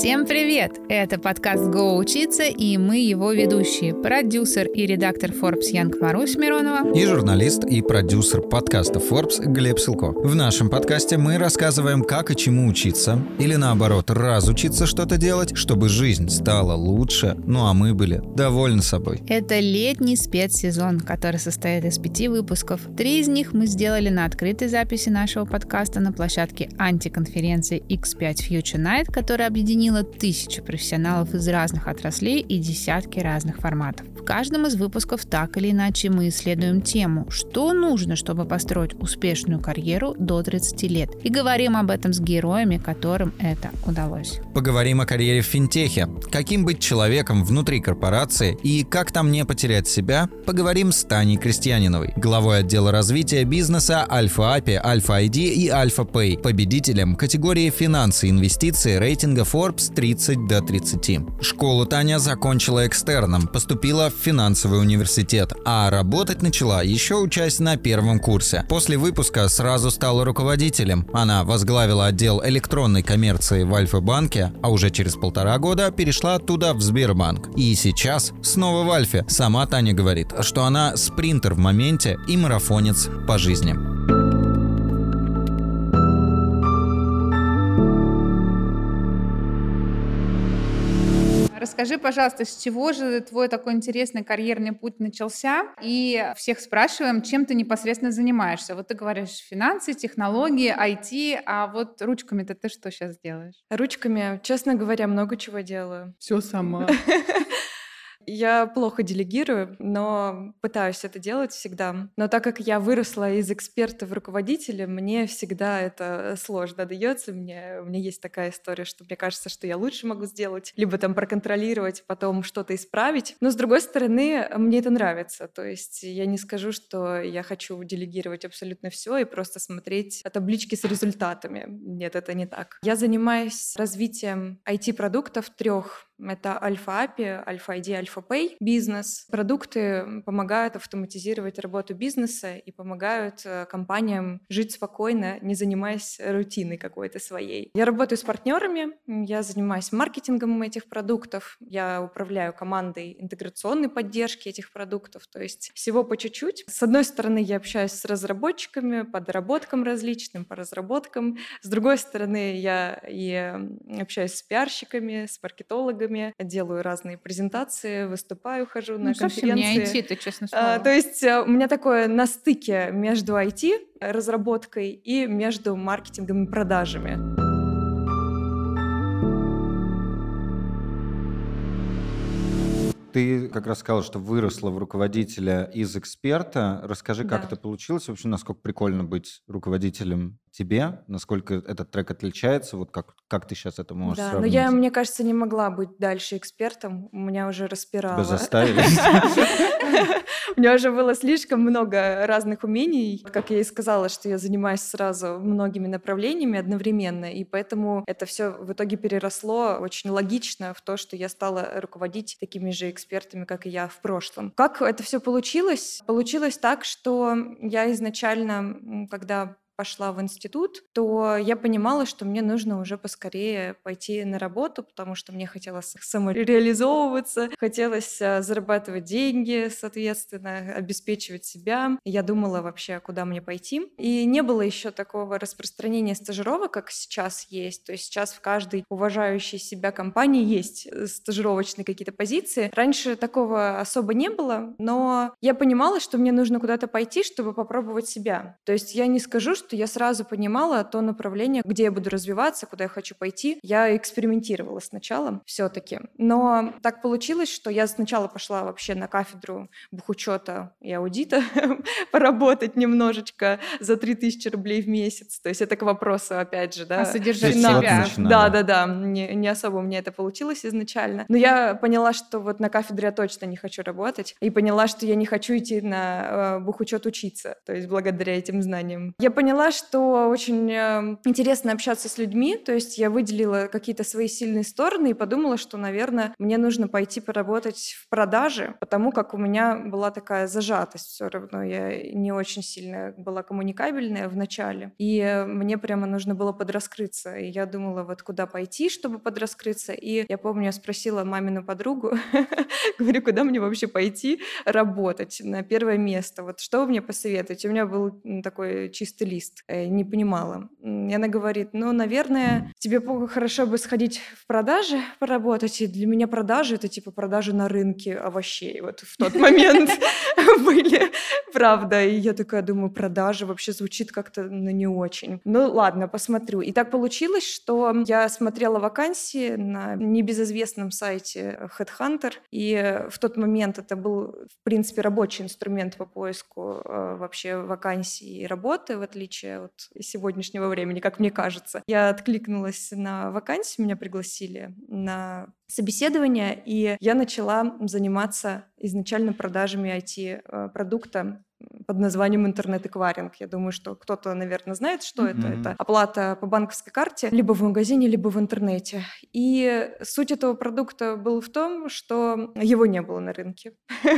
Всем привет! Это подкаст «Го учиться», и мы его ведущие. Продюсер и редактор Forbes Young Марусь Миронова. И журналист и продюсер подкаста Forbes Глеб Силко. В нашем подкасте мы рассказываем, как и чему учиться, или наоборот, разучиться что-то делать, чтобы жизнь стала лучше, ну а мы были довольны собой. Это летний спецсезон, который состоит из 5 выпусков. 3 из них мы сделали на открытой записи нашего подкаста на площадке антиконференции X5 Future Night, которая объединила тысячи профессионалов из разных отраслей и десятки разных форматов. В каждом из выпусков так или иначе мы исследуем тему, что нужно, чтобы построить успешную карьеру до 30 лет. И говорим об этом с героями, которым это удалось. Поговорим о карьере в финтехе, каким быть человеком внутри корпорации и как там не потерять себя. Поговорим с Таней Крестьяниновой, главой отдела развития бизнеса Альфа-API, Альфа-ID и Альфа-Pay, победителем категории «Финансы и инвестиции» рейтинга Forbes 30 до 30. Школу Таня закончила экстерном, поступила в финансовый университет, а работать начала, еще учась на первом курсе. После выпуска сразу стала руководителем. Она возглавила отдел электронной коммерции в Альфа-банке, а уже через 1,5 года перешла оттуда в Сбербанк. И сейчас снова в Альфе. Сама Таня говорит, что она спринтер в моменте и марафонец по жизни. Расскажи, пожалуйста, с чего же твой такой интересный карьерный путь начался? И всех спрашиваем, чем ты непосредственно занимаешься. Вот ты говоришь финансы, технологии, IT, а вот ручками-то ты что сейчас делаешь? Ручками, честно говоря, много чего делаю. Все сама. Я плохо делегирую, но пытаюсь это делать всегда. Но так как я выросла из эксперта в руководителя, мне всегда это сложно дается. Мне есть такая история, что мне кажется, что я лучше могу сделать, либо там проконтролировать, потом что-то исправить. Но с другой стороны, мне это нравится. То есть я не скажу, что я хочу делегировать абсолютно все и просто смотреть таблички с результатами. Нет, это не так. Я занимаюсь развитием IT-продуктов 3. Это Альфа-API, Альфа-ID, Альфа-Pay бизнес. Продукты помогают автоматизировать работу бизнеса и помогают компаниям жить спокойно, не занимаясь рутиной какой-то своей. Я работаю с партнерами, я занимаюсь маркетингом этих продуктов, я управляю командой интеграционной поддержки этих продуктов, то есть всего по чуть-чуть. С одной стороны, я общаюсь с разработчиками по доработкам различным, по разработкам. С другой стороны, я и общаюсь с пиарщиками, с маркетологами, делаю разные презентации, выступаю, хожу на конференции. Совсем не IT, ты, честно слово. То есть у меня такое на стыке между IT, разработкой и между маркетингом и продажами. Ты как раз сказала, что выросла в руководителя из эксперта. Расскажи, как это получилось? Вообще, насколько прикольно быть руководителем тебе? Насколько этот трек отличается? Вот как ты сейчас это можешь сравнить? Но я, мне кажется, не могла быть дальше экспертом. У меня уже распирало. Тебя заставили? У меня уже было слишком много разных умений. Как я и сказала, что я занимаюсь сразу многими направлениями одновременно, и поэтому это все в итоге переросло очень логично в то, что я стала руководить такими же экспертами, как и я в прошлом. Как это все получилось? Получилось так, что я изначально, когда пошла в институт, то я понимала, что мне нужно уже поскорее пойти на работу, потому что мне хотелось самореализовываться, хотелось зарабатывать деньги, соответственно, обеспечивать себя. Я думала вообще, куда мне пойти. И не было еще такого распространения стажировок, как сейчас есть. То есть сейчас в каждой уважающей себя компании есть стажировочные какие-то позиции. Раньше такого особо не было, но я понимала, что мне нужно куда-то пойти, чтобы попробовать себя. То есть я не скажу, что я сразу понимала то направление, где я буду развиваться, куда я хочу пойти. Я экспериментировала сначала все-таки. Но так получилось, что я сначала пошла вообще на кафедру бухучета и аудита поработать немножечко за 3000 рублей в месяц. То есть это к вопросу, опять же, да. Содержать себя. Да. Не особо у меня это получилось изначально. Но я поняла, что вот на кафедре я точно не хочу работать. И поняла, что я не хочу идти на бухучет учиться. То есть благодаря этим знаниям. Я поняла, поняла, что очень интересно общаться с людьми, то есть я выделила какие-то свои сильные стороны и подумала, что, наверное, мне нужно пойти поработать в продаже, потому как у меня была такая зажатость все равно, я не очень сильно была коммуникабельная в начале, и мне прямо нужно было подраскрыться, и я думала, вот куда пойти, чтобы подраскрыться, и я помню, я спросила мамину подругу, говорю, куда мне вообще пойти работать на первое место, вот что вы мне посоветуете? У меня был такой чистый лист, не понимала. И она говорит, наверное, тебе хорошо бы сходить в продаже поработать, и для меня продажи — это типа продажи на рынке овощей, вот в тот момент были, правда, и я такая думаю, продажи вообще звучит как-то не очень. Ладно, посмотрю. И так получилось, что я смотрела вакансии на небезызвестном сайте Headhunter, и в тот момент это был, в принципе, рабочий инструмент по поиску вообще вакансий и работы, в отличие от сегодняшнего времени, как мне кажется. Я откликнулась на вакансию, меня пригласили на собеседование, и я начала заниматься изначально продажами IT-продукта под названием интернет-эквайринг. Я думаю, что кто-то, наверное, знает, что это. Это оплата по банковской карте либо в магазине, либо в интернете. И суть этого продукта была в том, что его не было на рынке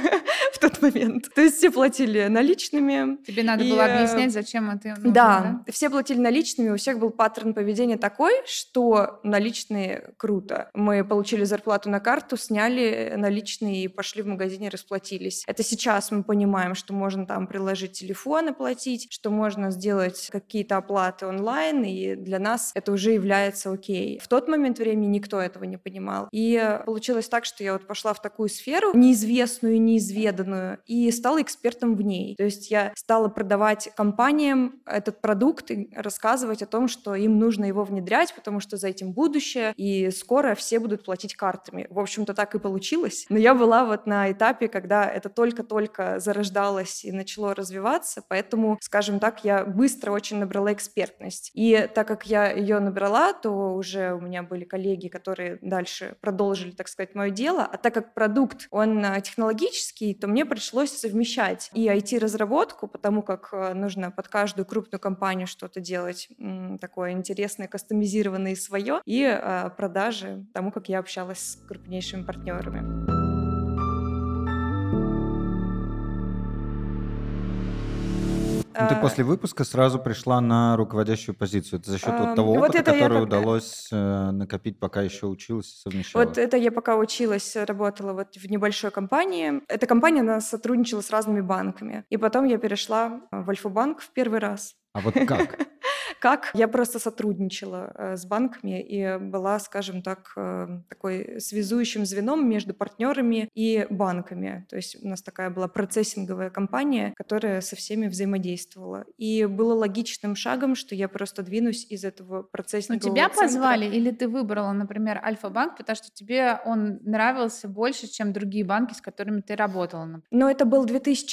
в тот момент. То есть все платили наличными. Тебе надо было объяснять, зачем это нужно, да? Все платили наличными, у всех был паттерн поведения такой, что наличные круто. Мы получили зарплату на карту, сняли наличные и пошли в магазине, расплатились. Это сейчас мы понимаем, что можно там приложить телефон, оплатить, что можно сделать какие-то оплаты онлайн, и для нас это уже является окей. В тот момент времени никто этого не понимал. И получилось так, что я вот пошла в такую сферу, неизвестную, неизведанную, и стала экспертом в ней. То есть я стала продавать компаниям этот продукт и рассказывать о том, что им нужно его внедрять, потому что за этим будущее, и скоро все будут платить картами. В общем-то, так и получилось. Но я была вот на этапе, когда это только-только зарождалось и начало развиваться, поэтому, скажем так, я быстро очень набрала экспертность. И так как я ее набрала, то уже у меня были коллеги, которые дальше продолжили, так сказать, мое дело. А так как продукт, он технологический, то мне пришлось совмещать и IT-разработку, потому как нужно под каждую крупную компанию что-то делать такое интересное, кастомизированное и свое, и продажи, тому, как я общалась с крупнейшими партнерами. Ты после выпуска сразу пришла на руководящую позицию. Это за счет того опыта, который удалось накопить, пока еще училась и совмещала? Вот это я пока училась, работала вот в небольшой компании. Эта компания, она сотрудничала с разными банками. И потом я перешла в Альфа-банк в первый раз. А вот как? Как? Я просто сотрудничала с банками и была, скажем так, такой связующим звеном между партнерами и банками. То есть у нас такая была процессинговая компания, которая со всеми взаимодействовала. И было логичным шагом, что я просто двинусь из этого процессингового тебя центра. позвали или ты выбрала, например, Альфа-банк, потому что тебе он нравился больше, чем другие банки, с которыми ты работала? Например? Но это был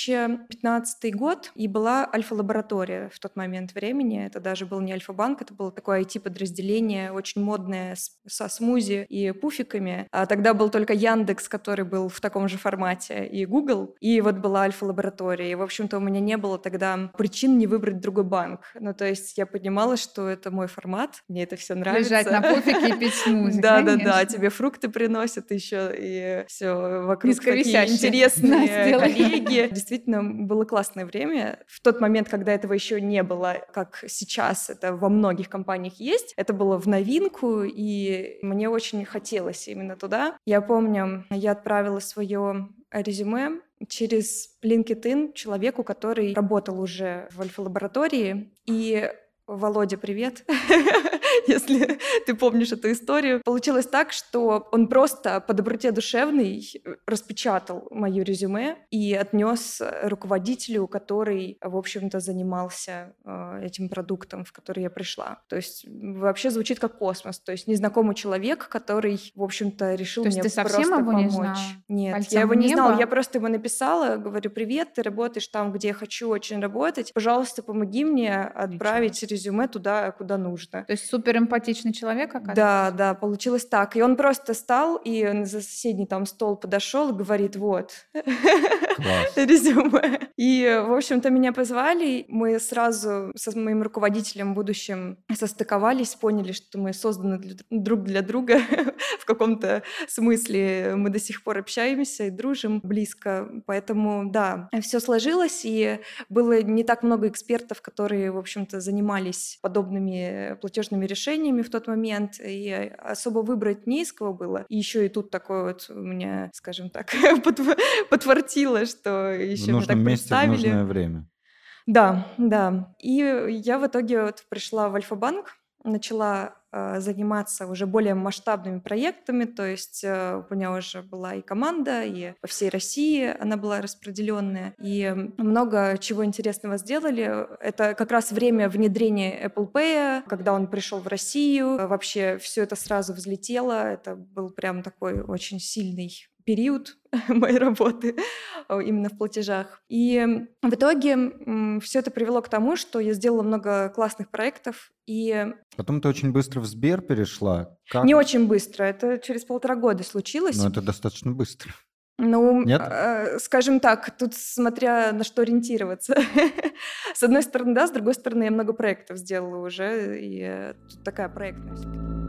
2015 год, и была Альфа-лаборатория в тот момент времени. Это даже был не Альфа-банк, это было такое IT-подразделение, очень модное, со смузи и пуфиками. А тогда был только Яндекс, который был в таком же формате, и Google. И вот была Альфа-лаборатория. И, в общем-то, у меня не было тогда причин не выбрать другой банк. Ну, то есть я понимала, что это мой формат, мне это все нравится. Лежать на пуфике и пить смузи. Да, тебе фрукты приносят еще, и все вокруг такие интересные коллеги. Действительно, было классное время. В тот момент, когда этого еще не было, как сейчас это во многих компаниях есть, это было в новинку, и мне очень хотелось именно туда. Я помню, я отправила свое резюме через LinkedIn человеку, который работал уже в Альфа-лаборатории, и Володя, привет, если ты помнишь эту историю. Получилось так, что он просто по доброте душевной распечатал мое резюме и отнес руководителю, который, в общем-то, занимался этим продуктом, в который я пришла. То есть вообще звучит как космос. То есть незнакомый человек, который, в общем-то, решил мне просто помочь. То есть ты совсем его не знала? Нет, Пальцем я его не знала. небо? Я просто ему написала, говорю, привет, ты работаешь там, где я хочу очень работать. Пожалуйста, помоги мне отправить резюме туда, куда нужно. То есть супер супер эмпатичный человек, оказывается. Да, получилось так. И он просто стал и за соседний там стол подошел и говорит: вот, Класс. резюме. И, в общем-то, меня позвали. Мы сразу со моим руководителем будущим состыковались, поняли, что мы созданы друг для друга. В каком-то смысле мы до сих пор общаемся и дружим близко. Поэтому, да, все сложилось, и было не так много экспертов, которые, в общем-то, занимались подобными платежными решениями в тот момент, и особо выбрать не из кого было. И еще и тут такое вот у меня, скажем так, подфартило, что еще меня так В нужном месте, в представили. нужное время. Да. И я в итоге вот пришла в Альфа-банк, начала заниматься уже более масштабными проектами, то есть у меня уже была и команда, и по всей России она была распределенная, и много чего интересного сделали. Это как раз время внедрения Apple Pay, когда он пришел в Россию, вообще все это сразу взлетело, это был прям такой очень сильный период моей работы именно в платежах. И в итоге все это привело к тому, что я сделала много классных проектов. И Потом ты очень быстро в Сбер перешла. Как? не очень быстро, это через 1,5 года случилось. Ну, это достаточно быстро. Ну, Нет? скажем так, тут смотря на что ориентироваться. С одной стороны, да, с другой стороны, я много проектов сделала уже, и тут такая проектность.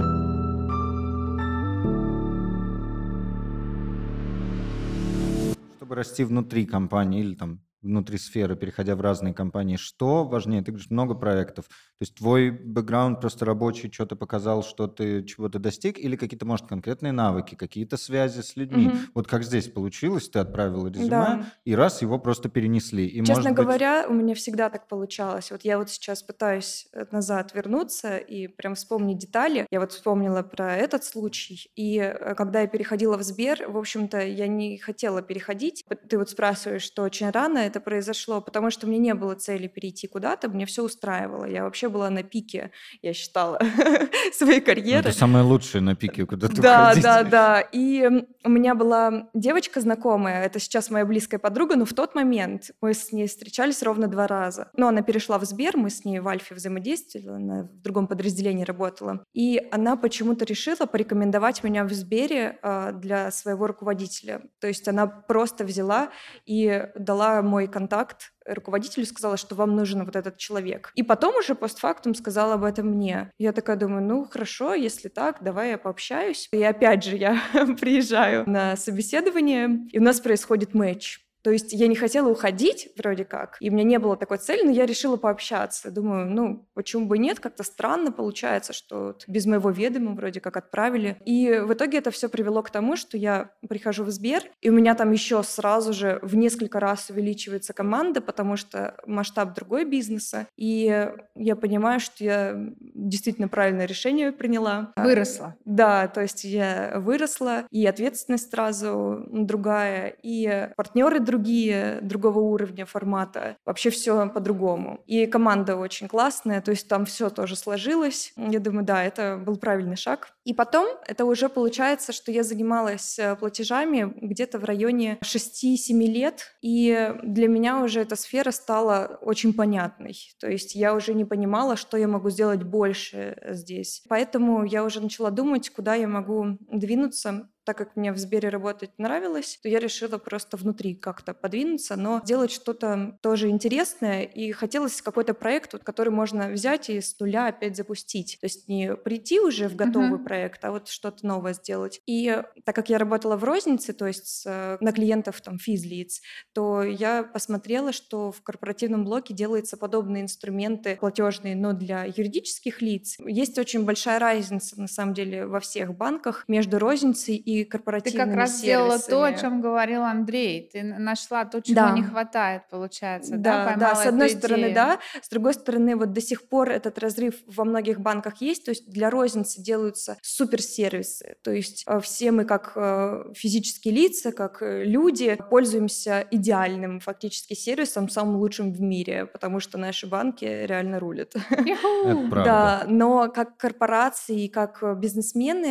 Чтобы расти внутри компании или там внутри сферы, переходя в разные компании, что важнее? Ты говоришь, много проектов. То есть твой бэкграунд просто рабочий, что-то показал, что ты чего-то достиг, или какие-то, может, конкретные навыки, какие-то связи с людьми? Вот как здесь получилось, ты отправила резюме, Да. и раз его просто перенесли. И, Честно может быть, говоря, у меня всегда так получалось. Вот я вот сейчас пытаюсь назад вернуться и прям вспомнить детали. Я вот вспомнила про этот случай. И когда я переходила в Сбер, в общем-то, я не хотела переходить. Ты вот спрашиваешь, что очень рано это произошло, потому что мне не было цели перейти куда-то, мне все устраивало. Я вообще была на пике, я считала, своей ну, карьеры. это самое лучшее на пике куда-то Да, уходить. да. И у меня была девочка знакомая, это сейчас моя близкая подруга, но в тот момент мы с ней встречались ровно 2 раза. Но она перешла в Сбер, мы с ней в Альфе взаимодействовали, она в другом подразделении работала. И она почему-то решила порекомендовать меня в Сбере для своего руководителя. То есть она просто взяла и дала мой контакт руководителю, сказала, что вам нужен вот этот человек. И потом уже постфактум сказала об этом мне. Я такая думаю, ну хорошо, если так, давай я пообщаюсь. И опять же я приезжаю на собеседование, и у нас происходит матч. То есть я не хотела уходить вроде как, и у меня не было такой цели, но я решила пообщаться. Думаю, ну почему бы нет, как-то странно получается, что вот без моего ведома вроде как отправили. И в итоге это все привело к тому, что я прихожу в Сбер, и у меня там еще сразу же в несколько раз увеличивается команда, потому что масштаб другой бизнеса, и я понимаю, что я действительно правильное решение приняла. Выросла. Да, то есть я выросла, и ответственность сразу другая, и партнеры другие, другого уровня, формата. Вообще все по-другому. И команда очень классная, то есть там все тоже сложилось. Я думаю, да, это был правильный шаг. И потом это уже получается, что я занималась платежами где-то в районе 6-7 лет, и для меня уже эта сфера стала очень понятной. То есть я уже не понимала, что я могу сделать больше здесь. Поэтому я уже начала думать, куда я могу двинуться. Так как мне в Сбере работать нравилось, то я решила просто внутри как-то подвинуться, но сделать что-то тоже интересное. И хотелось какой-то проект, вот, который можно взять и с нуля опять запустить. То есть не прийти уже в готовый проект, а вот что-то новое сделать. И так как я работала в рознице, то есть на клиентов там физлиц, то я посмотрела, что в корпоративном блоке делаются подобные инструменты платежные, но для юридических лиц. Есть очень большая разница, на самом деле, во всех банках между розницей и корпоративными Ты как раз сервисами. сделала то, о чем говорил Андрей. Ты нашла то, чего не хватает, получается, да? Да, с одной эту стороны, идею. да. С другой стороны, вот до сих пор этот разрыв во многих банках есть. То есть для розницы делаются суперсервисы. То есть все мы как физические лица, как люди пользуемся идеальным фактически сервисом, самым лучшим в мире, потому что наши банки реально рулят. Это правда. Да, но как корпорации, как бизнесмены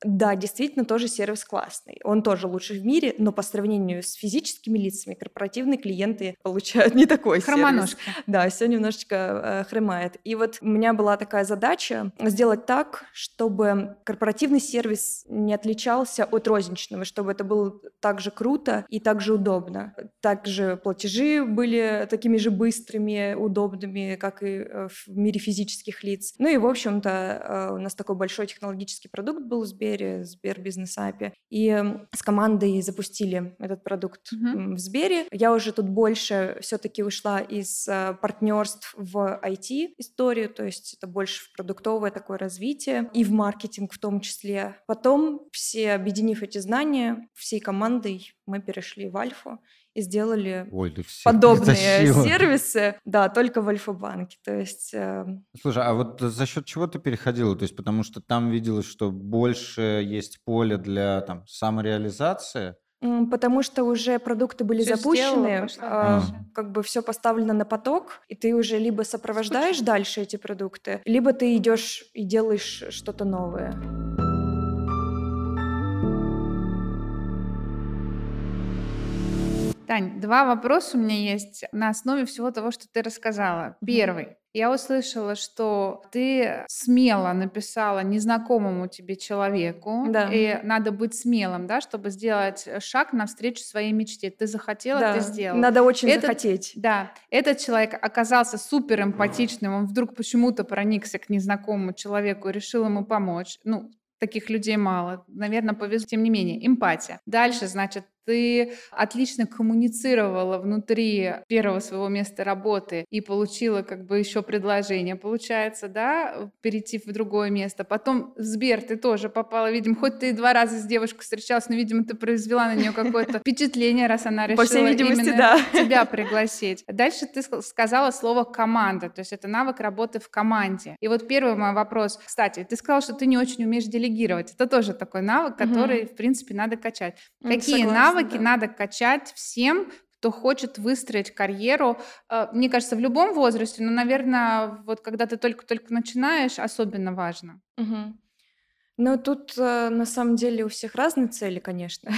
Да, действительно, тоже сервис классный. Он тоже лучший в мире, но по сравнению с физическими лицами корпоративные клиенты получают не такой сервис. Хромоножки. Да, все немножечко хромает. И вот у меня была такая задача сделать так, чтобы корпоративный сервис не отличался от розничного, чтобы это было так же круто и так же удобно. Также платежи были такими же быстрыми, удобными, как и в мире физических лиц. Ну и, в общем-то, у нас такой большой технологический продукт был в Сбере, Сбер Бизнес API. И с командой запустили этот продукт в Сбере. Я уже тут больше все-таки ушла из партнерств в IT-историю, то есть это больше в продуктовое такое развитие и в маркетинг в том числе. Потом, все объединив эти знания, всей командой мы перешли в Альфу и сделали подобные сервисы, да, только в Альфа-банке. То есть... Слушай, а вот за счет чего ты переходила? То есть потому что там виделось, что больше есть поле для там самореализации? Потому что уже продукты были Всё запущены, сделала, как бы все поставлено на поток, и ты уже либо сопровождаешь дальше эти продукты, либо ты идешь и делаешь что-то новое. Тань, 2 вопроса у меня есть на основе всего того, что ты рассказала. Первый. Я услышала, что ты смело написала незнакомому тебе человеку, Да. и надо быть смелым, да, чтобы сделать шаг навстречу своей мечте. Ты захотела, ты Да, сделала. надо очень захотеть. Да, этот человек оказался супер эмпатичным, он вдруг почему-то проникся к незнакомому человеку и решил ему помочь. Ну, таких людей мало. Наверное, повезло. Тем не менее, эмпатия. Дальше, значит, ты отлично коммуницировала внутри первого своего места работы и получила как бы еще предложение, получается, да, перейти в другое место. Потом в Сбер ты тоже попала, видимо, хоть ты и 2 раза с девушкой встречалась, но, видимо, ты произвела на нее какое-то впечатление, раз она решила По всей видимости, именно да. тебя пригласить. Дальше ты сказала слово «команда», то есть это навык работы в команде. И вот первый мой вопрос. Кстати, ты сказала, что ты не очень умеешь делегировать. Это тоже такой навык, который, в принципе, надо качать. Какие навыки надо качать всем, кто хочет выстроить карьеру, мне кажется, в любом возрасте, но, наверное, вот когда ты только-только начинаешь, особенно важно. Ну, тут на самом деле у всех разные цели, конечно.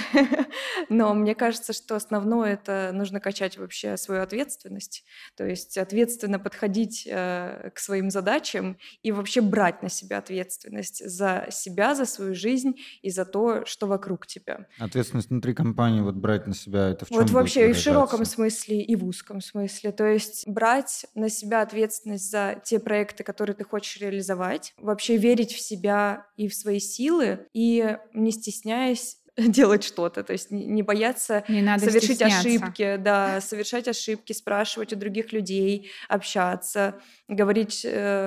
Но мне кажется, что основное это нужно качать вообще свою ответственность. То есть ответственно подходить к своим задачам и вообще брать на себя ответственность за себя, за свою жизнь и за то, что вокруг тебя. Ответственность внутри компании вот брать на себя, это в чем Вот будет вообще и в широком выражаться? смысле, и в узком смысле. То есть брать на себя ответственность за те проекты, которые ты хочешь реализовать, вообще верить в себя и в свои силы, и не стесняясь делать что-то, то есть не бояться Не надо совершить стесняться. ошибки, да, совершать ошибки, спрашивать у других людей, общаться, говорить,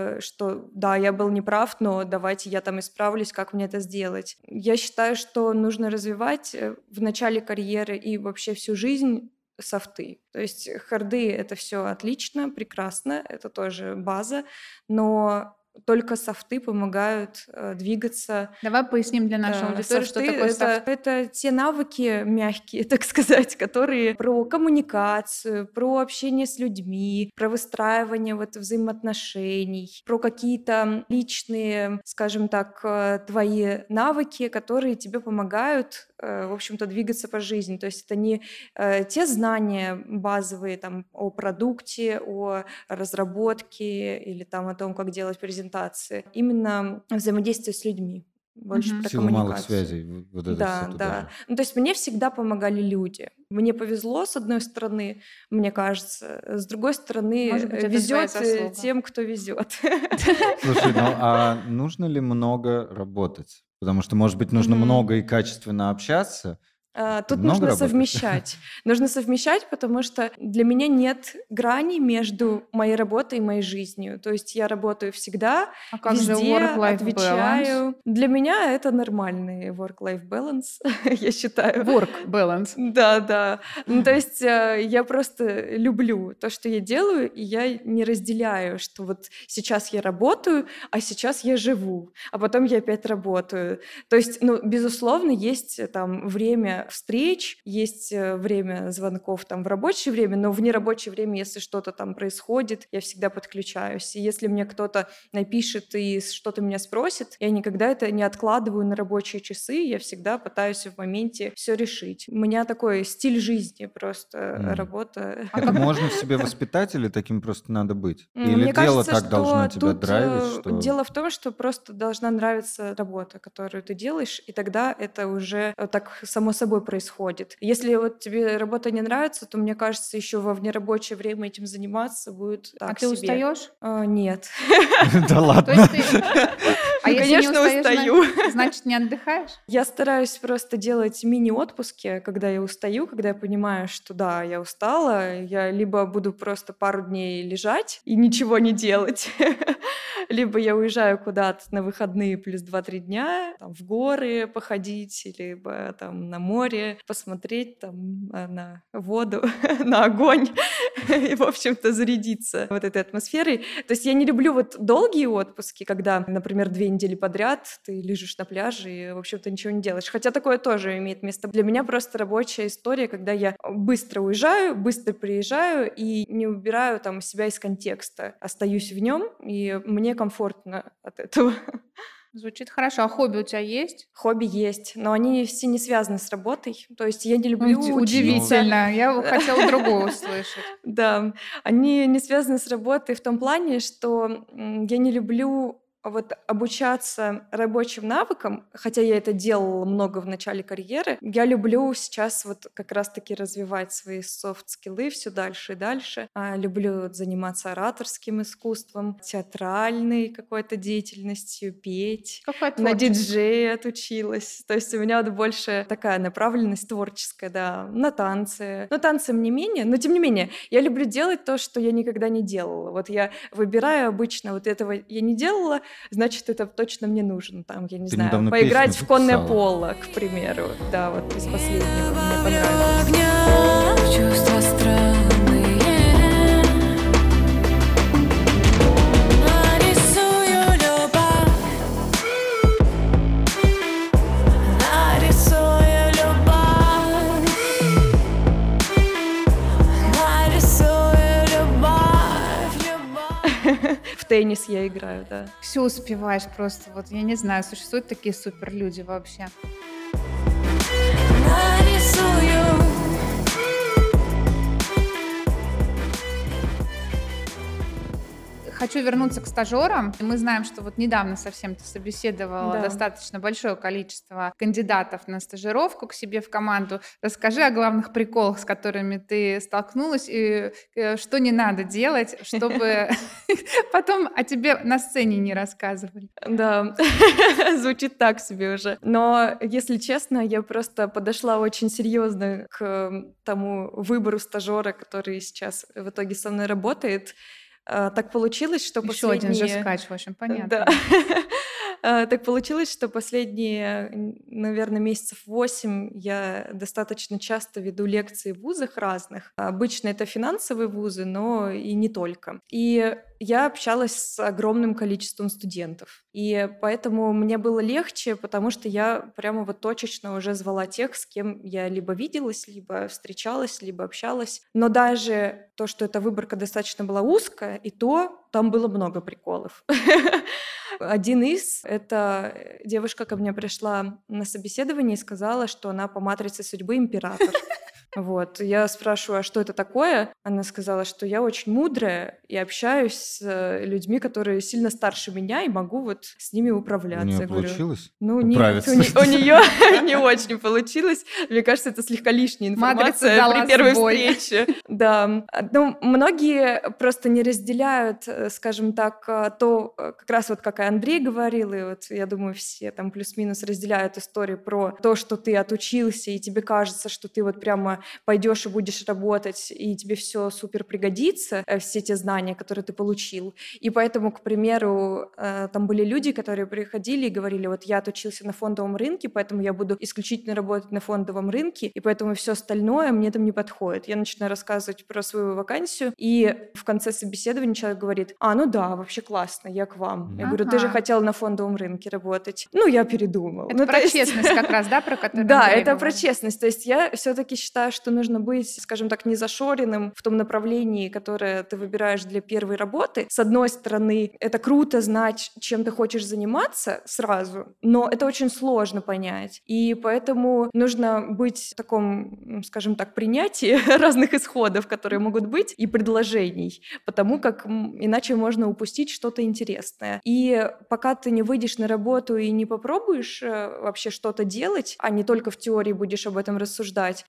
что да, я был неправ, но давайте я там исправлюсь, как мне это сделать. Я считаю, что нужно развивать в начале карьеры и вообще всю жизнь софты. То есть харды — это все отлично, прекрасно, это тоже база, но только софты помогают двигаться. Давай поясним для нашей Да, аудитории, что софты такое софт. это те навыки мягкие, так сказать, которые про коммуникацию, про общение с людьми, про выстраивание вот взаимоотношений, про какие-то личные, скажем так, твои навыки, которые тебе помогают, в общем-то, двигаться по жизни. То есть это не те знания базовые там о продукте, о разработке или там о том, как делать презентации. Именно взаимодействие с людьми. Больше про Сила малых коммуникацию. связей, вот это Да, все туда да. же. Ну, то есть мне всегда помогали люди. Мне повезло, с одной стороны, мне кажется. С другой стороны, Может быть, это твоя везет заслуга. тем, кто везет. Слушай, ну а нужно ли много работать? Потому что, может быть, нужно много и качественно общаться. Тут много нужно работаешь? совмещать. Нужно совмещать, потому что для меня нет грани между моей работой и моей жизнью. То есть я работаю всегда, А как же везде, work-life balance? отвечаю. Для меня это нормальный work-life balance, я считаю. Work balance. Да, да. Ну, то есть я просто люблю то, что я делаю, и я не разделяю, что вот сейчас я работаю, а сейчас я живу, а потом я опять работаю. То есть, ну, безусловно, есть там время время встреч, есть время звонков там в рабочее время, но в нерабочее время, если что-то там происходит, я всегда подключаюсь. И если мне кто-то напишет и что-то меня спросит, я никогда это не откладываю на рабочие часы, я всегда пытаюсь в моменте все решить. У меня такой стиль жизни просто, работа. А как можно в себе воспитать или таким просто надо быть? Или Мне дело кажется, так должно что тебя тут драйвить, что... дело в том, что просто должна нравиться работа, которую ты делаешь, и тогда это уже так само собой происходит. Если вот тебе работа не нравится, то, мне кажется, еще во внерабочее время этим заниматься будет так А ты себе. устаешь? Нет. Да То ладно. есть ты... А Ну, если не конечно, устаешь, устаю. значит, не отдыхаешь? Я стараюсь просто делать мини-отпуски, когда я устаю, когда я понимаю, что да, я устала, я либо буду просто пару дней лежать и ничего не делать, либо я уезжаю куда-то на выходные плюс 2-3 дня, там, в горы походить, либо там на море посмотреть, там, на воду, на огонь и, в общем-то, зарядиться вот этой атмосферой. То есть я не люблю вот долгие отпуски, когда, например, 2 недели подряд ты лежишь на пляже и, в общем-то, ничего не делаешь. Хотя такое тоже имеет место. Для меня просто рабочая история, когда я быстро уезжаю, быстро приезжаю и не убираю там себя из контекста. Остаюсь в нем, и мне комфортно от этого. Звучит хорошо. А хобби у тебя есть? Хобби есть, но они все не связаны с работой. То есть я не люблю учиться. Удивительно. Я хотела другое услышать. Да, они не связаны с работой в том плане, что я не люблю вот обучаться рабочим навыкам, хотя я это делала много в начале карьеры, я люблю сейчас вот как раз-таки развивать свои софт-скиллы все дальше и дальше. Люблю заниматься ораторским искусством, театральной какой-то деятельностью, петь. Какое На творчество? диджея отучилась. То есть у меня вот больше такая направленность творческая, да, на танцы. Но танцы мне менее, но тем не менее, я люблю делать то, что я никогда не делала. Вот я выбираю обычно, вот этого я не делала, значит, это точно мне нужно. Там, я не Ты знаю, недавно поиграть песню в конное записала. поло, к примеру. Да, вот из последнего мне понравилось. Чувства странные. Нарисую любовь. Нарисую любовь. Нарисую любовь. В теннис я играю, да. Все успеваешь просто. Вот я не знаю, существуют такие суперлюди вообще. Нарисую. Хочу вернуться к стажерам. Мы знаем, что вот недавно совсем ты собеседовала Да. достаточно большое количество кандидатов на стажировку к себе в команду. Расскажи о главных приколах, с которыми ты столкнулась, и что не надо делать, чтобы потом о тебе на сцене не рассказывали. Да, звучит так себе уже. Но, если честно, я просто подошла очень серьезно к тому выбору стажера, который сейчас в итоге со мной работает. Так получилось, что Еще один же последние... скач, в общем, понятно. Да. Так получилось, что последние, наверное, месяцев 8 я достаточно часто веду лекции в вузах разных. Обычно это финансовые вузы, но и не только. И я общалась с огромным количеством студентов. И поэтому мне было легче, потому что я прямо вот точечно уже звала тех, с кем я либо виделась, либо встречалась, либо общалась. Но даже то, что эта выборка достаточно была узкая, и то там было много приколов. Один из — это девушка ко мне пришла на собеседование и сказала, что она по матрице судьбы император. Вот. Я спрашиваю, а что это такое? Она сказала, что я очень мудрая и общаюсь с людьми, которые сильно старше меня, и могу вот с ними У управляться. нее Я говорю, получилось ну нет, управиться? у нее не очень получилось. Мне кажется, это слегка лишняя Матрица информация дала при первой сбой. встрече. Да. Ну, многие просто не разделяют, скажем так, то, как раз вот как и Андрей говорил, и вот я думаю, все там плюс-минус разделяют историю про то, что ты отучился, и тебе кажется, что ты вот прямо пойдешь и будешь работать, и тебе все супер пригодится, все те знания, которые ты получил. И поэтому, к примеру, там были люди, которые приходили и говорили, вот я отучился на фондовом рынке, поэтому я буду исключительно работать на фондовом рынке, и поэтому все остальное мне там не подходит. Я начинаю рассказывать про свою вакансию, и в конце собеседования человек говорит, ну да, вообще классно, я к вам. Я говорю, ты же Ага. хотел на фондовом рынке работать. Ну, я передумал. Это Ну, про то есть- честность как раз, да, про которую Да, Андрей это про говорил? честность. То есть я все-таки считаю, что нужно быть, скажем так, не зашоренным в том направлении, которое ты выбираешь для первой работы. С одной стороны, это круто знать, чем ты хочешь заниматься сразу, но это очень сложно понять. И поэтому нужно быть в таком, скажем так, принятии разных исходов, которые могут быть, и предложений, потому как иначе можно упустить что-то интересное. И пока ты не выйдешь на работу и не попробуешь вообще что-то делать, а не только в теории будешь об этом рассуждать,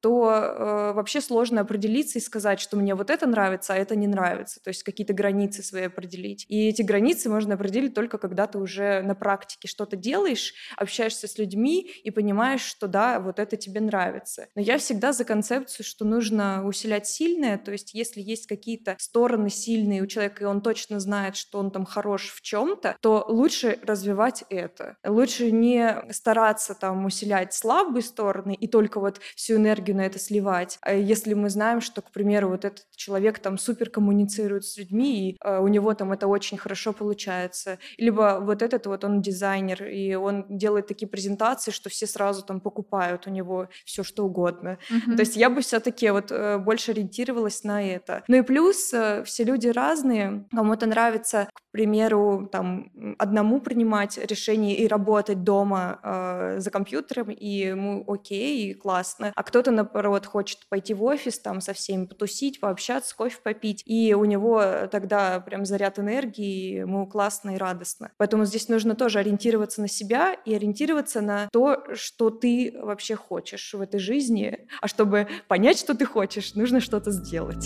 то вообще сложно определиться и сказать, что мне вот это нравится, а это не нравится. То есть какие-то границы свои определить. И эти границы можно определить только когда ты уже на практике что-то делаешь, общаешься с людьми и понимаешь, что да, вот это тебе нравится. Но я всегда за концепцию, что нужно усилять сильное, то есть если есть какие-то стороны сильные у человека, и он точно знает, что он там хорош в чем-то, то лучше развивать это. Лучше не стараться там усилять слабые стороны и только вот всю энергию на это сливать. А если мы знаем, что, к примеру, вот этот человек там супер коммуницирует с людьми, и у него там это очень хорошо получается. Либо вот этот вот он дизайнер, и он делает такие презентации, что все сразу там покупают у него все что угодно. Мгм. То есть я бы все-таки вот больше ориентировалась на это. Ну и плюс все люди разные. Кому-то нравится, к примеру, там одному принимать решения и работать дома за компьютером, и ему окей, и классно. А кто-то, наоборот, хочет пойти в офис, там со всеми потусить, пообщаться, кофе попить, и у него тогда прям заряд энергии, и ему классно и радостно. Поэтому здесь нужно тоже ориентироваться на себя и ориентироваться на то, что ты вообще хочешь в этой жизни. А чтобы понять, что ты хочешь, нужно что-то сделать.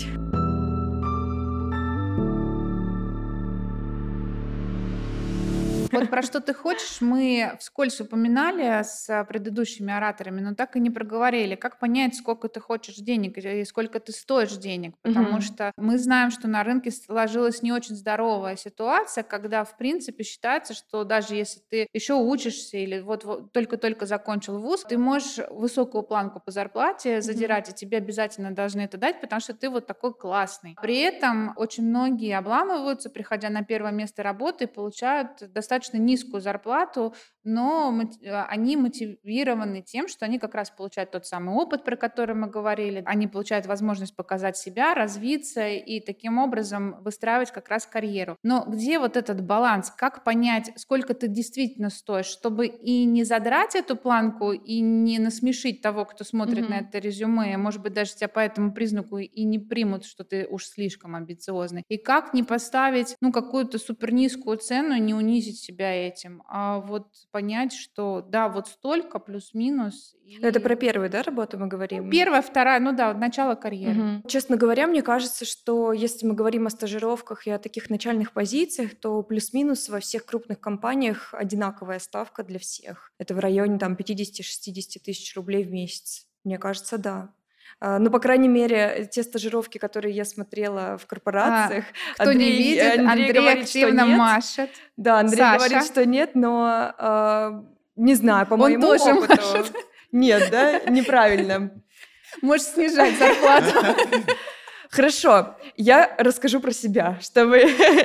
Вот про что ты хочешь, мы вскользь упоминали с предыдущими ораторами, но так и не проговорили. Как понять, сколько ты хочешь денег и сколько ты стоишь денег? Потому Мгм. что мы знаем, что на рынке сложилась не очень здоровая ситуация, когда, в принципе, считается, что даже если ты еще учишься или вот только-только закончил вуз, ты можешь высокую планку по зарплате задирать, и тебе обязательно должны это дать, потому что ты вот такой классный. При этом очень многие обламываются, приходя на первое место работы, и получают достаточно низкую зарплату, но они мотивированы тем, что они как раз получают тот самый опыт, про который мы говорили, они получают возможность показать себя, развиться и таким образом выстраивать как раз карьеру. Но где вот этот баланс? Как понять, сколько ты действительно стоишь, чтобы и не задрать эту планку, и не насмешить того, кто смотрит на Мгм. это резюме, может быть, даже тебя по этому признаку и не примут, что ты уж слишком амбициозный. И как не поставить, какую-то супер низкую цену и не унизить себя этим, а вот понять, что да, вот столько плюс-минус. Это И про первую, да, работу мы говорим? первая, вторая, начало карьеры. Мгм. Честно говоря, мне кажется, что если мы говорим о стажировках и о таких начальных позициях, то плюс-минус во всех крупных компаниях одинаковая ставка для всех. Это в районе там 50-60 тысяч рублей в месяц. Мне кажется, да. Ну, по крайней мере, те стажировки, которые я смотрела в корпорациях, Кто не видит, Андрей говорит, что активно нет. машет. Да, Андрей Саша? говорит, что нет, но не знаю, по Он моему тоже опыту. машет. Нет, да, неправильно. Можешь снижать зарплату. Хорошо, я расскажу про себя, чтобы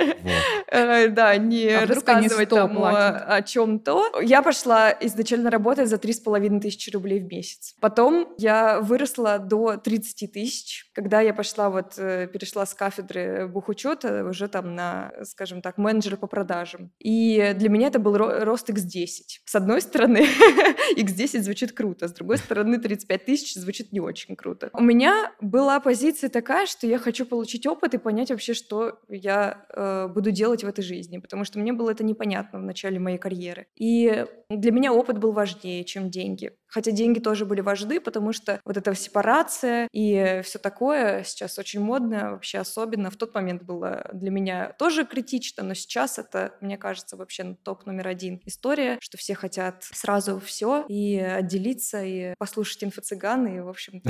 да, не А вдруг они рассказывать 100 там платят? о чем-то. Я пошла изначально работать за 3500 рублей в месяц. Потом я выросла до 30 тысяч, когда я пошла перешла с кафедры бухучета уже там на, скажем так, менеджера по продажам. И для меня это был рост x10. С одной стороны, x10 звучит круто, с другой стороны, 35 тысяч звучит не очень круто. У меня была позиция такая, что я хочу получить опыт и понять вообще, что я буду делать в этой жизни, потому что мне было это непонятно в начале моей карьеры. И для меня опыт был важнее, чем деньги. Хотя деньги тоже были важны, потому что вот эта сепарация и все такое сейчас очень модно, вообще особенно в тот момент было для меня тоже критично, но сейчас это, мне кажется, вообще топ номер один история, что все хотят сразу все и отделиться, и послушать инфо-цыган, и, в общем-то,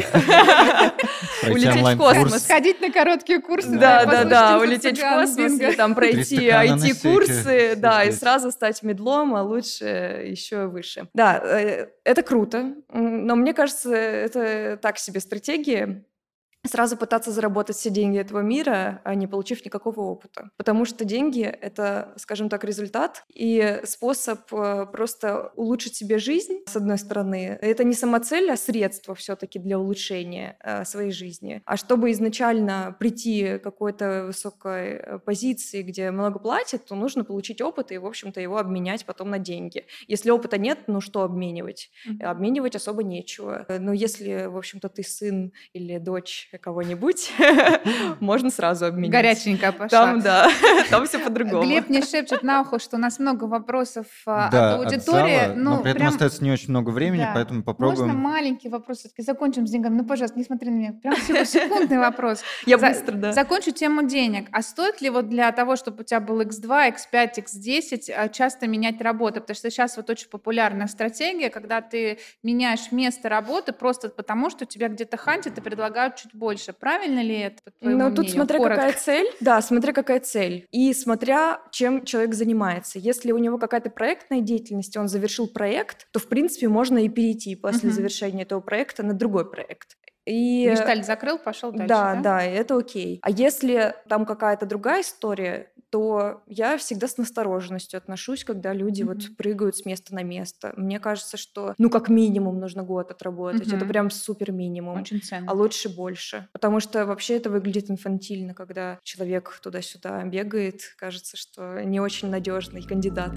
улететь в космос. Сходить на короткие курсы. Да, улететь в космос, или там 3 пройти стакана на IT-курсы, стейке, да, и слушайте. сразу стать медлом, а лучше еще выше. Да, это круто, но мне кажется, это так себе стратегия. Сразу пытаться заработать все деньги этого мира, а не получив никакого опыта. Потому что деньги — это, скажем так, результат и способ просто улучшить себе жизнь, с одной стороны. Это не самоцель, а средство все-таки для улучшения своей жизни. А чтобы изначально прийти к какой-то высокой позиции, где много платят, то нужно получить опыт и, в общем-то, его обменять потом на деньги. Если опыта нет, ну что обменивать? Обменивать особо нечего. Но если, в общем-то, ты сын или дочь кого-нибудь, можно сразу обменять. Горяченькая пошла. Там, да, там все по-другому. Глеб мне шепчет на ухо, что у нас много вопросов Да, от от аудитории. зала, но при этом остается не очень много времени, Да. поэтому попробуем. Можно маленький вопрос все-таки закончим с деньгами? Ну, пожалуйста, не смотри на меня. Прям всего секундный вопрос. Я быстро, да. Закончу тему денег. А стоит ли вот для того, чтобы у тебя был X2, X5, X10, часто менять работу? Потому что сейчас вот очень популярная стратегия, когда ты меняешь место работы просто потому, что тебя где-то хантят и предлагают чуть больше. Правильно ли это, по твоему Ну, тут мнению? смотря Коротко. какая цель. Да, смотря какая цель. И смотря, чем человек занимается. Если у него какая-то проектная деятельность, и он завершил проект, то, в принципе, можно и перейти после Мгм. завершения этого проекта на другой проект. И Гештальт закрыл, пошел дальше, да, да? да, и это окей. А если там какая-то другая история, то я всегда с настороженностью отношусь, когда люди вот Мгм. прыгают с места на место. Мне кажется, что, ну, как минимум нужно год отработать. Это Мгм. прям супер минимум. Очень ценно. А лучше больше. Потому что вообще это выглядит инфантильно, когда человек туда-сюда бегает. Кажется, что не очень надежный кандидат.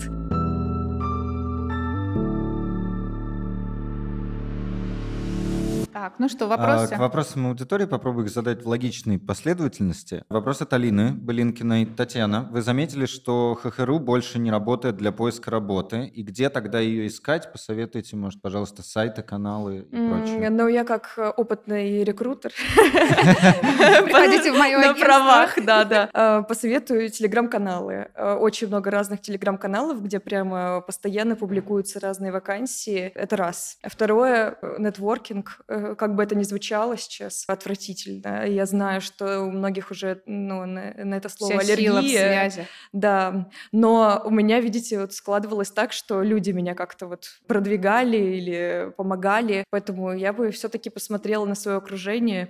Так, ну что, вопросы? К вопросам аудитории попробую их задать в логичной последовательности. Вопрос от Алины Былинкиной. Татьяна, вы заметили, что ХХРУ больше не работает для поиска работы? И где тогда ее искать? Посоветуйте, может, пожалуйста, сайты, каналы и прочее. Ну, я как опытный рекрутер Приходите в моё на агентство. правах, да. Посоветую телеграм-каналы. Очень много разных телеграм-каналов, где прямо постоянно публикуются разные вакансии. Это раз. Второе, нетворкинг. Как бы это ни звучало сейчас, отвратительно. Я знаю, что у многих уже на это слово Вся сила в аллергия. связи. Да, но у меня, видите, вот складывалось так, что люди меня как-то вот продвигали или помогали, поэтому я бы все-таки посмотрела на свое окружение.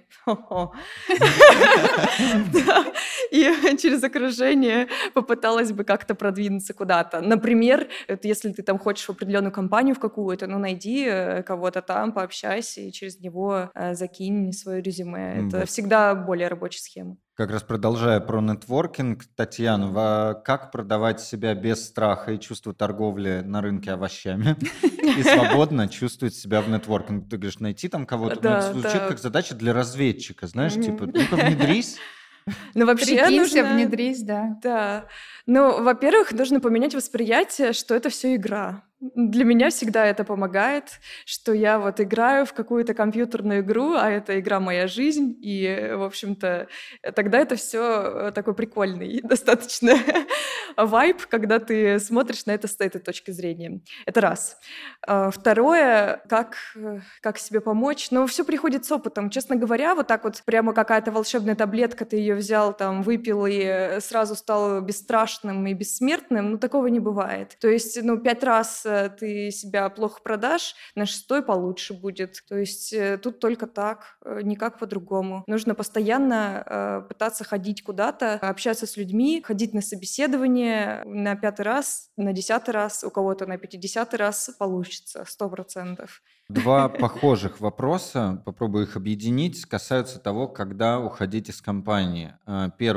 Да, и через окружение попыталась бы как-то продвинуться куда-то. Например, если ты там хочешь в определенную компанию в какую-то, ну, найди кого-то там, пообщайся и через него закинь свое резюме. Это Вот. всегда более рабочая схема. Как раз продолжая про нетворкинг, Татьяна, как продавать себя без страха и чувства торговли на рынке овощами и свободно чувствовать себя в нетворкинге? Ты говоришь, найти там кого-то, но это Да, звучит да. как задача для разведчика, знаешь, типа, ну-ка внедрись. Ну, вообще Прикинься, нужно... внедрись, да. Да. Ну, во-первых, нужно поменять восприятие, что это все игра. Для меня всегда это помогает, что я вот играю в какую-то компьютерную игру, а эта игра моя жизнь, и, в общем-то, тогда это все такой прикольный достаточно вайб, когда ты смотришь на это с этой точки зрения. Это раз. Второе, как себе помочь? Ну, все приходит с опытом. Честно говоря, вот так вот прямо какая-то волшебная таблетка, ты ее взял, там, выпил и сразу стал бесстрашным и бессмертным, ну, такого не бывает. То есть, 5 раз ты себя плохо продашь, на 6-й получше будет. То есть тут только так, никак по-другому. Нужно постоянно пытаться ходить куда-то, общаться с людьми, ходить на собеседование на 5-й раз, на 10-й раз, у кого-то на 50-й раз получится, 100%. Два похожих вопроса, попробую их объединить, касаются того, когда уходить из компании. Первый.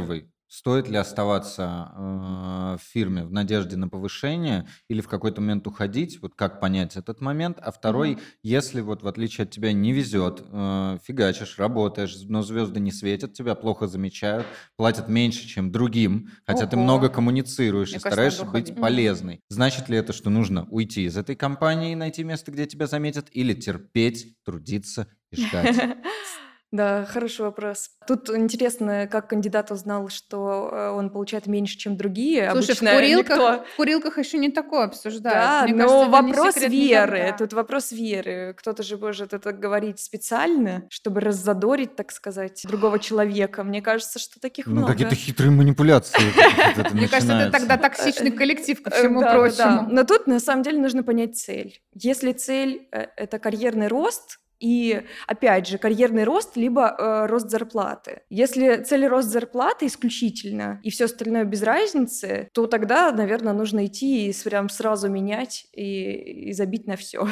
Стоит ли оставаться в фирме в надежде на повышение или в какой-то момент уходить? Вот как понять этот момент? А второй, если вот в отличие от тебя не везет, фигачишь, работаешь, но звезды не светят, тебя плохо замечают, платят меньше, чем другим, хотя ты Ого. много коммуницируешь Мне и кажется, стараешься надо быть уходить. полезной. Значит ли это, что нужно уйти из этой компании и найти место, где тебя заметят, или терпеть, трудиться и ждать? Да, хороший вопрос. Тут интересно, как кандидат узнал, что он получает меньше, чем другие. Слушай, в Обычно никто... курилках еще не такое обсуждают. Да, Мне но кажется, это не вопрос секрет веры. никогда. Тут вопрос веры. Кто-то же может это говорить специально, чтобы раззадорить, так сказать, другого человека. Мне кажется, что таких Ну, много. какие-то хитрые манипуляции. Мне кажется, это тогда токсичный коллектив ко всему Да, прочему. да. Но тут на самом деле нужно понять цель. Если цель это карьерный рост, и, опять же, карьерный рост, либо рост зарплаты. Если цель рост зарплаты исключительно, и все остальное без разницы, то тогда, наверное, нужно идти и прям сразу менять и забить на все.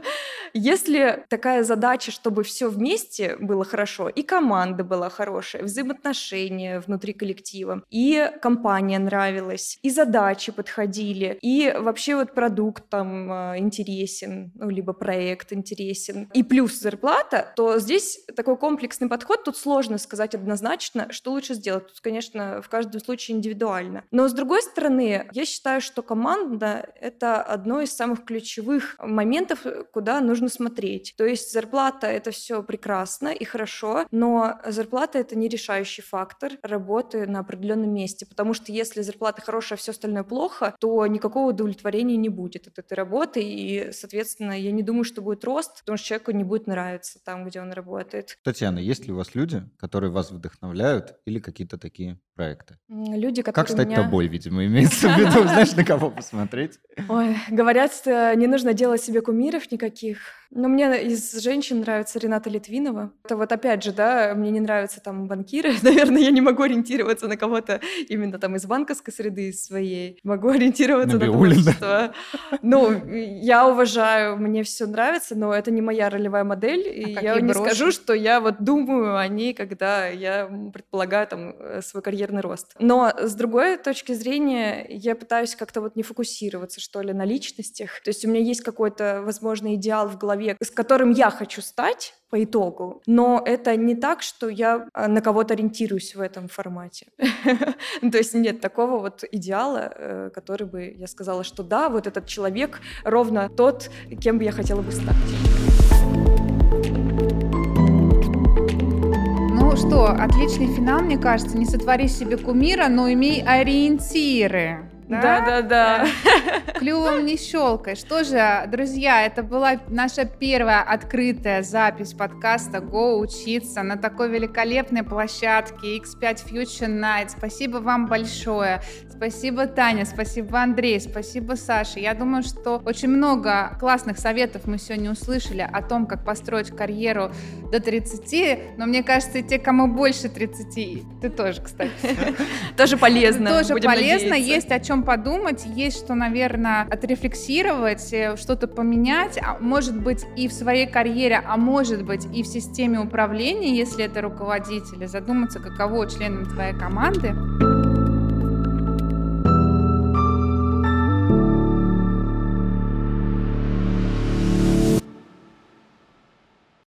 Если такая задача, чтобы все вместе было хорошо, и команда была хорошая, взаимоотношения внутри коллектива, и компания нравилась, и задачи подходили, и вообще вот продукт там интересен, ну, либо проект интересен, и плюс зарплата, то здесь такой комплексный подход, тут сложно сказать однозначно, что лучше сделать. Тут, конечно, в каждом случае индивидуально. Но, с другой стороны, я считаю, что команда — это одно из самых ключевых моментов, куда нужно смотреть. То есть зарплата — это все прекрасно и хорошо, но зарплата — это не решающий фактор работы на определенном месте, потому что если зарплата хорошая, а все остальное плохо, то никакого удовлетворения не будет от этой работы, и, соответственно, я не думаю, что будет рост, потому что человеку не будет нравиться там, где он работает. Татьяна, есть ли у вас люди, которые вас вдохновляют или какие-то такие проекты? Люди, которые Как стать меня... тобой, видимо, имеется в виду, знаешь, на кого посмотреть? Ой, говорят, не нужно делать себе кумиров никаких. Но мне из женщин нравится Рената Литвинова. Это вот опять же, да, мне не нравятся там банкиры. Наверное, я не могу ориентироваться на кого-то именно там из банковской среды своей. Могу ориентироваться на творчество. Ну, я уважаю, мне все нравится, но это не моя ролевая модель. И я не скажу, что я вот думаю о ней, когда я предполагаю там свой карьерный рост. Но с другой точки зрения, я пытаюсь как-то вот не фокусироваться, что ли, на личностях. То есть у меня есть какой-то, возможно, идеал в голове, с которым я хочу стать по итогу, но это не так, что я на кого-то ориентируюсь в этом формате. То есть нет такого вот идеала, который бы я сказала, что да, вот этот человек ровно тот, кем бы я хотела бы стать. Ну что, отличный финал, мне кажется. Не сотвори себе кумира, но имей ориентиры. Да. Клювом не щелкай. Что же, друзья, это была наша первая открытая запись подкаста «Go учиться» на такой великолепной площадке X5 Future Night. Спасибо вам большое. Спасибо, Таня, спасибо, Андрей, спасибо, Саша. Я думаю, что очень много классных советов мы сегодня услышали о том, как построить карьеру до 30, но мне кажется, и те, кому больше 30, ты тоже, кстати. Тоже полезно. Тоже полезно, есть о чем подумать, есть что, наверное, отрефлексировать, что-то поменять, может быть, и в своей карьере, а может быть, и в системе управления, если это руководители, задуматься, каково членам твоей команды.